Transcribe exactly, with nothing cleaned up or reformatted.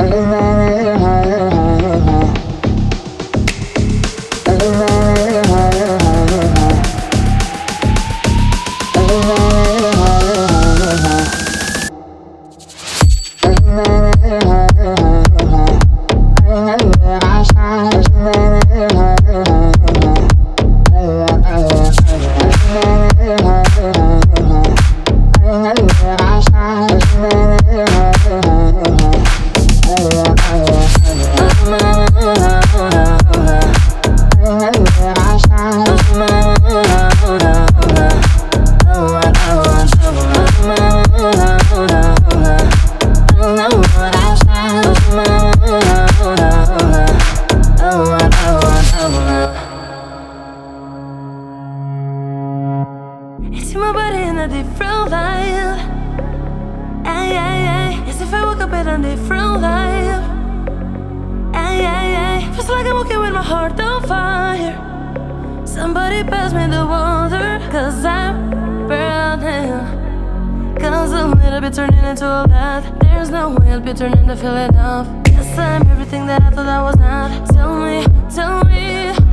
See my body in a different light. Ay, ay, ay. As if I woke up in a different life. Ay, ay, ay. Feels like I'm walking with my heart on fire. Somebody pass me the water, cause I'm burning. Cause a little bit turning into all that. There's no way I'll be turning to feel enough. Yes, I'm everything that I thought I was not. Tell me, tell me